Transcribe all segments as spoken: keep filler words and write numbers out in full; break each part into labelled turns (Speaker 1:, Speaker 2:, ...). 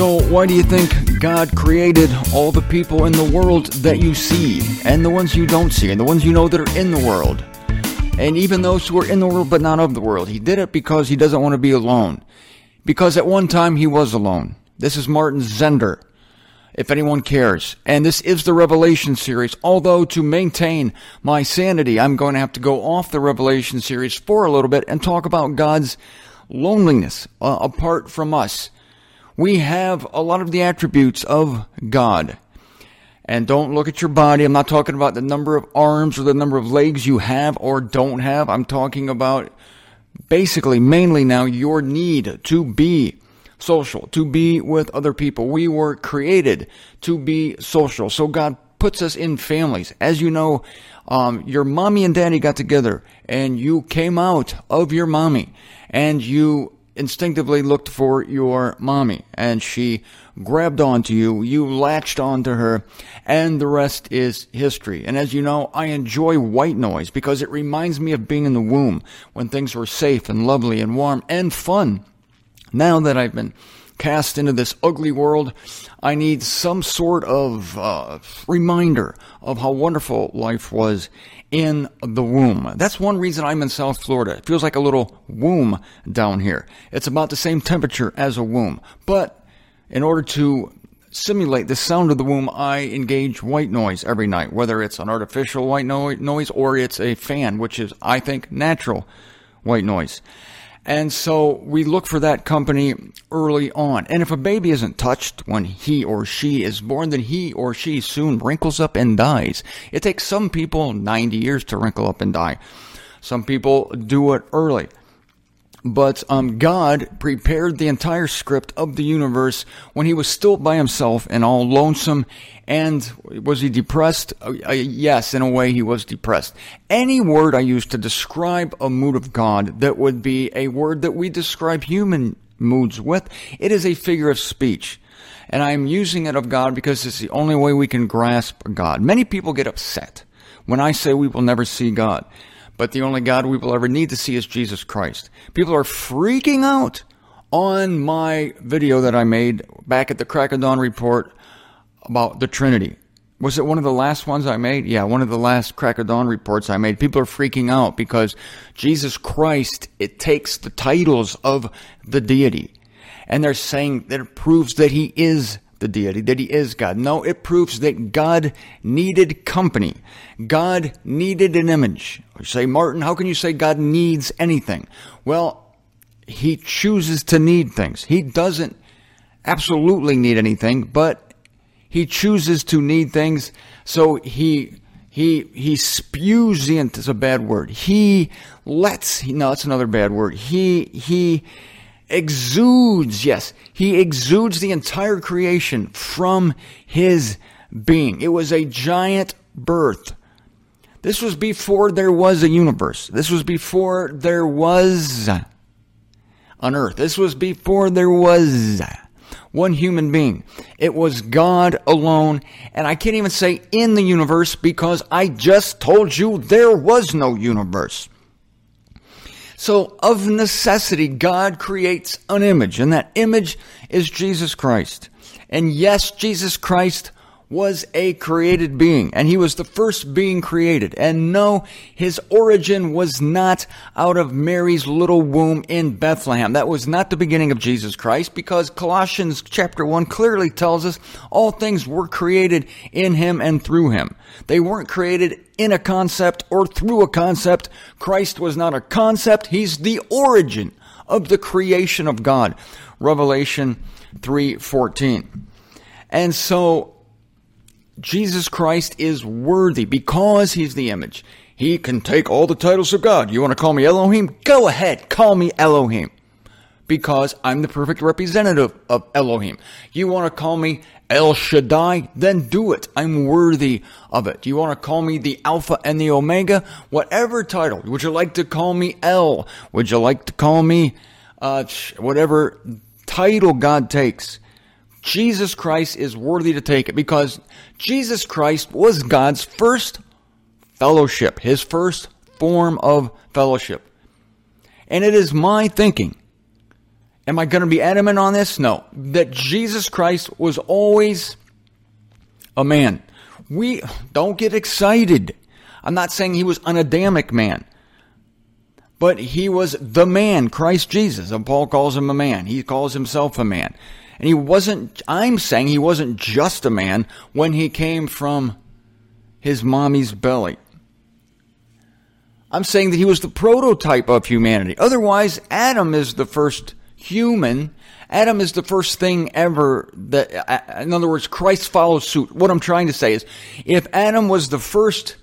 Speaker 1: So why do you think God created all the people in the world that you see, and the ones you don't see, and the ones you know that are in the world, and even those who are in the world but not of the world? He did it because he doesn't want to be alone. Because at one time he was alone. This is Martin Zender, if anyone cares. And this is the Revelation series. Although to maintain my sanity, I'm going to have to go off the Revelation series for a little bit and talk about God's loneliness uh, apart from us. We have a lot of the attributes of God. And don't look at your body. I'm not talking about the number of arms or the number of legs you have or don't have. I'm talking about basically, mainly now, your need to be social, to be with other people. We were created to be social. So God puts us in families. As you know, um, your mommy and daddy got together and you came out of your mommy and you instinctively looked for your mommy and she grabbed onto you, you latched onto her, and the rest is history. And as you know, I enjoy white noise because it reminds me of being in the womb when things were safe and lovely and warm and fun. Now that I've been cast into this ugly world, I need some sort of uh, reminder of how wonderful life was in the womb. That's one reason I'm in South Florida. It feels like a little womb down here. It's about the same temperature as a womb. But in order to simulate the sound of the womb, I engage white noise every night, whether it's an artificial white no- noise or it's a fan, which is, I think, natural white noise. And so we look for that company early on. And if a baby isn't touched when he or she is born, then he or she soon wrinkles up and dies. It takes some people ninety years to wrinkle up and die. Some people do it early. But um, God prepared the entire script of the universe when he was still by himself and all lonesome. And was he depressed? Uh, uh, yes, in a way he was depressed. Any word I use to describe a mood of God that would be a word that we describe human moods with, it is a figure of speech. And I'm using it of God because it's the only way we can grasp God. Many people get upset when I say we will never see God. But the only God we will ever need to see is Jesus Christ. People are freaking out on my video that I made back at the Crack of Dawn Report about the Trinity. Was it one of the last ones I made? Yeah, one of the last Crack of Dawn reports I made. People are freaking out because Jesus Christ, it takes the titles of the deity. And they're saying that it proves that he is the deity, that he is God. No, it proves that God needed company. God needed an image. You say, Martin, how can you say God needs anything? Well, he chooses to need things. He doesn't absolutely need anything, but he chooses to need things. So he he he spews the, it's a bad word. He lets, no, it's another bad word. He he exudes, yes, he exudes the entire creation from his being. It was a giant birth. This was before there was a universe. This was before there was an earth. This was before there was one human being. It was God alone. And I can't even say in the universe because I just told you there was no universe. So of necessity, God creates an image, and that image is Jesus Christ. And yes, Jesus Christ was a created being, and he was the first being created. And no, his origin was not out of Mary's little womb in Bethlehem. That was not the beginning of Jesus Christ, because Colossians chapter one clearly tells us all things were created in him and through him. They weren't created in a concept or through a concept. Christ was not a concept. He's the origin of the creation of God. Revelation three fourteen. And so Jesus Christ is worthy because he's the image. He can take all the titles of God. You want to call me Elohim? Go ahead, call me Elohim. Because I'm the perfect representative of Elohim. You want to call me El Shaddai? Then do it. I'm worthy of it. You want to call me the Alpha and the Omega? Whatever title. Would you like to call me El? Would you like to call me uh, whatever title God takes? Jesus Christ is worthy to take it because Jesus Christ was God's first fellowship, his first form of fellowship. And it is my thinking, Am I going to be adamant on this? No. That Jesus Christ was always a man. We don't get excited. I'm not saying he was an Adamic man. But he was the man, Christ Jesus. And Paul calls him a man. He calls himself a man. And he wasn't, I'm saying he wasn't just a man when he came from his mommy's belly. I'm saying that he was the prototype of humanity. Otherwise, Adam is the first human. Adam is the first thing ever that, in other words, Christ follows suit. What I'm trying to say is, if Adam was the first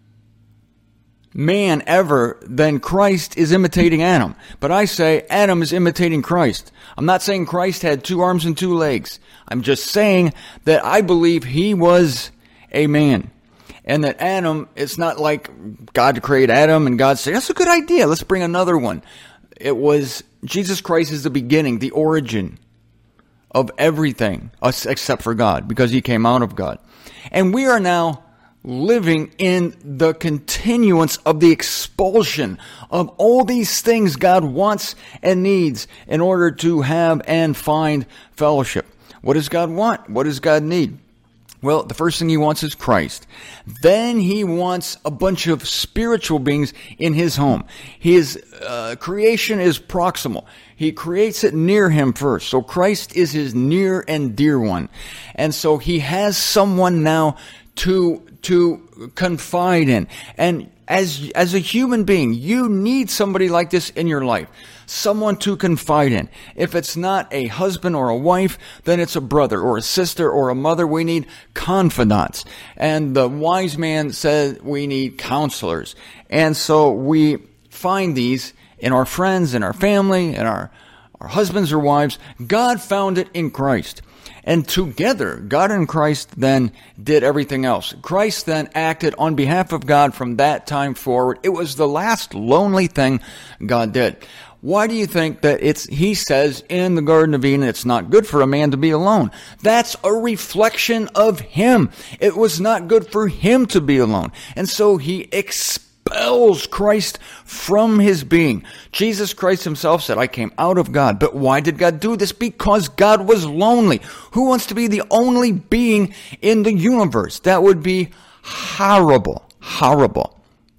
Speaker 1: man ever, then Christ is imitating Adam. But I say Adam is imitating Christ. I'm not saying Christ had two arms and two legs. I'm just saying that I believe he was a man. And that Adam, it's not like God created Adam and God said, that's a good idea, let's bring another one. It was, Jesus Christ is the beginning, the origin of everything except for God, because he came out of God. And we are now living in the continuance of the expulsion of all these things God wants and needs in order to have and find fellowship. What does God want? What does God need? Well, the first thing he wants is Christ. Then he wants a bunch of spiritual beings in his home. His uh, creation is proximal. He creates it near him first. So Christ is his near and dear one. And so he has someone now to to confide in. And as as a human being, you need somebody like this in your life. Someone to confide in. If it's not a husband or a wife, then it's a brother or a sister or a mother. We need confidants. And the wise man said we need counselors. And so we find these in our friends, in our family, in our, our husbands or wives. God found it in Christ. And together, God and Christ then did everything else. Christ then acted on behalf of God from that time forward. It was the last lonely thing God did. Why do you think that it's, he says in the Garden of Eden, it's not good for a man to be alone? That's a reflection of him. It was not good for him to be alone. And so he expels Christ from his being. Jesus Christ himself said, I came out of God. But why did God do this? Because God was lonely. Who wants to be the only being in the universe? That would be horrible, horrible.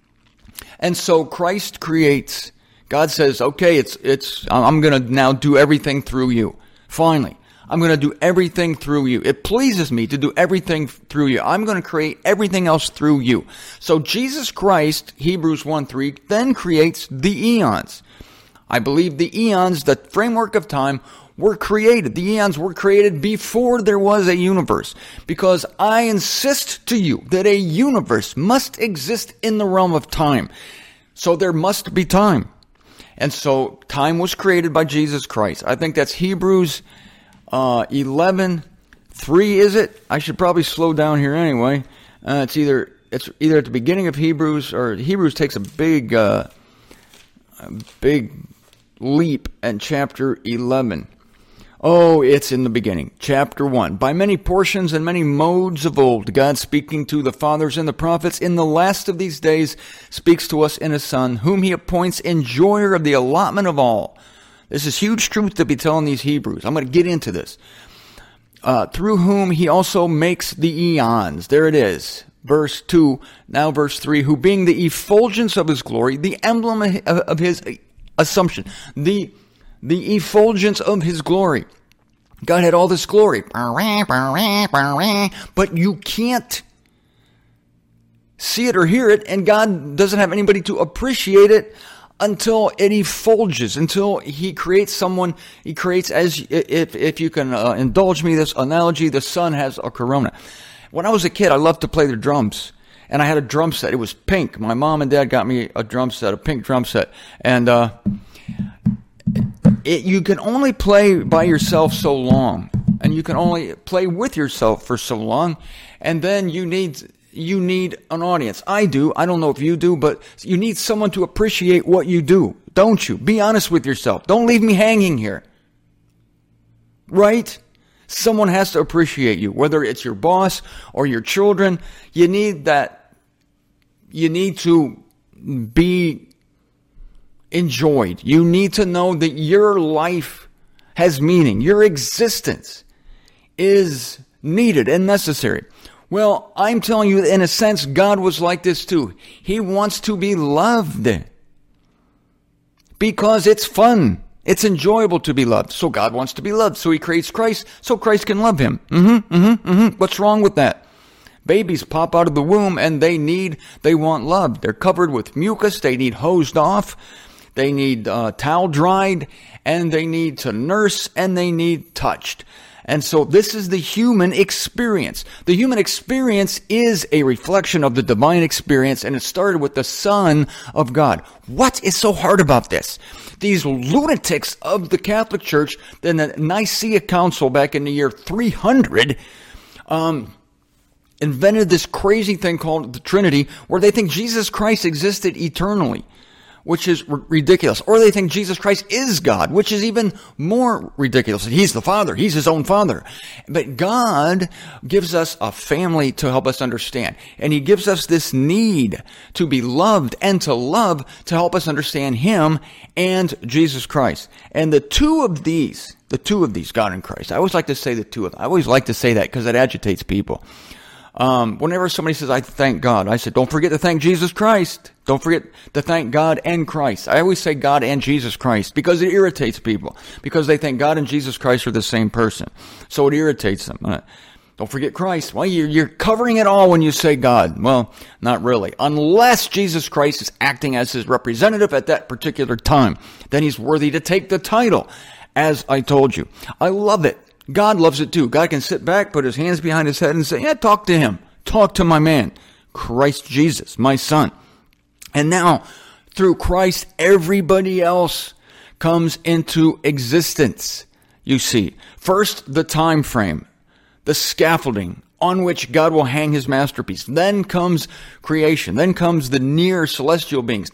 Speaker 1: And so Christ creates, God says, okay, it's, it's, I'm going to now do everything through you. Finally, I'm going to do everything through you. It pleases me to do everything through you. I'm going to create everything else through you. So Jesus Christ, Hebrews one three, then creates the eons. I believe the eons, the framework of time, were created. The eons were created before there was a universe. Because I insist to you that a universe must exist in the realm of time. So there must be time. And so time was created by Jesus Christ. I think that's Hebrews uh, eleven three, is it? I should probably slow down here anyway. Uh, it's either it's either at the beginning of Hebrews, or Hebrews takes a big uh, a big leap in chapter eleven. Oh, it's in the beginning. Chapter one. By many portions and many modes of old, God speaking to the fathers and the prophets, in the last of these days speaks to us in His Son, whom He appoints enjoyer of the allotment of all. This is huge truth to be telling these Hebrews. I'm going to get into this. Uh, through whom He also makes the eons. There it is. Verse two, now verse three. Who being the effulgence of His glory, the emblem of, of His assumption, the The effulgence of His glory. God had all this glory. But you can't see it or hear it, and God doesn't have anybody to appreciate it until it effulges, until He creates someone. He creates, as if if you can uh, indulge me this analogy, the sun has a corona. When I was a kid, I loved to play the drums. And I had a drum set. It was pink. My mom and dad got me a drum set, a pink drum set. And, uh... It, you can only play by yourself so long, and you can only play with yourself for so long, and then you need you need an audience. I do. I don't know if you do, but you need someone to appreciate what you do, don't you? Be honest with yourself. Don't leave me hanging here. Right? Someone has to appreciate you, whether it's your boss or your children. You need that. You need to be enjoyed. You need to know that your life has meaning. Your existence is needed and necessary. Well, I'm telling you, in a sense, God was like this too. He wants to be loved because it's fun. It's enjoyable to be loved. So God wants to be loved. So he creates Christ so Christ can love him. Mm-hmm, mm-hmm, mm-hmm. What's wrong with that? Babies pop out of the womb and they need, they want love. They're covered with mucus. They need hosed off. They need uh, towel dried, and they need to nurse, and they need touched. And so this is the human experience. The human experience is a reflection of the divine experience, and it started with the Son of God. What is so hard about this? These lunatics of the Catholic Church, in the Nicaea Council back in the year three hundred, um, invented this crazy thing called the Trinity, where they think Jesus Christ existed eternally, which is r- ridiculous. Or they think Jesus Christ is God, which is even more ridiculous. He's the Father. He's his own Father. But God gives us a family to help us understand. And he gives us this need to be loved and to love to help us understand him and Jesus Christ. And the two of these, the two of these, God and Christ, I always like to say the two of them. I always like to say that because it agitates people. Um, whenever somebody says, I thank God, I said, don't forget to thank Jesus Christ. Don't forget to thank God and Christ. I always say God and Jesus Christ because it irritates people, because they think God and Jesus Christ are the same person. So it irritates them. Uh, don't forget Christ. Well, you're, you're covering it all when you say God. Well, not really. Unless Jesus Christ is acting as his representative at that particular time, then he's worthy to take the title, as I told you. I love it. God loves it too. God can sit back, put his hands behind his head and say, yeah, talk to him. Talk to my man, Christ Jesus, my son. And now, through Christ, everybody else comes into existence. You see, first, the time frame, the scaffolding on which God will hang his masterpiece. Then comes creation. Then comes the near celestial beings.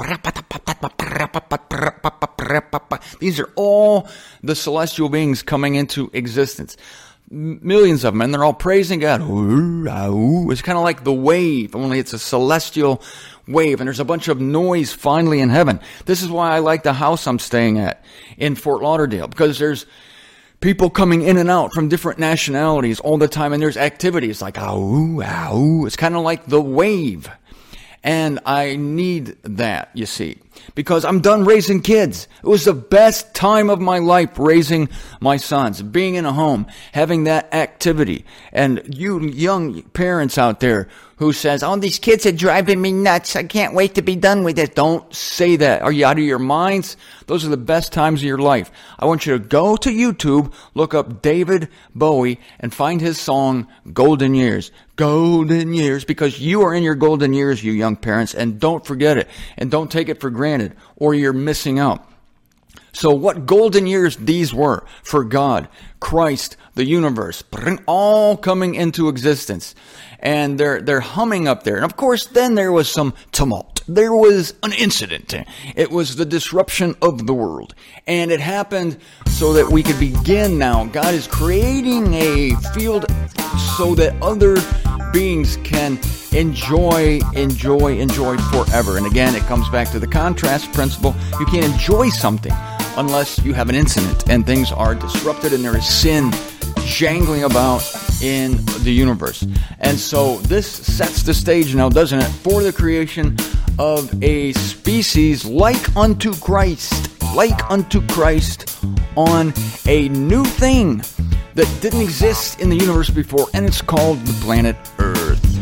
Speaker 1: These are all the celestial beings coming into existence. Millions of them, and they're all praising God. It's kind of like the wave, only it's a celestial wave, and there's a bunch of noise finally in heaven. This is why I like the house I'm staying at in Fort Lauderdale, because there's people coming in and out from different nationalities all the time, and there's activities like, ow, ow. It's kind of like the wave. And I need that, you see, because I'm done raising kids. It was the best time of my life raising my sons, being in a home, having that activity. And you young parents out there who says, oh, these kids are driving me nuts. I can't wait to be done with it. Don't say that. Are you out of your minds? Those are the best times of your life. I want you to go to YouTube, look up David Bowie, and find his song, Golden Years. Golden years, because you are in your golden years, you young parents, and don't forget it. And don't take it for granted, or you're missing out. So what golden years these were for God, Christ, the universe, all coming into existence. And they're they're humming up there. And of course, then there was some tumult. There was an incident. It was the disruption of the world. And it happened so that we could begin now. God is creating a field so that other beings can enjoy, enjoy, enjoy forever. And again, it comes back to the contrast principle. You can't enjoy something unless you have an incident and things are disrupted and there is sin jangling about in the universe. And so this sets the stage now, doesn't it, for the creation of a species like unto Christ, like unto Christ on a new thing that didn't exist in the universe before, and it's called the planet Earth.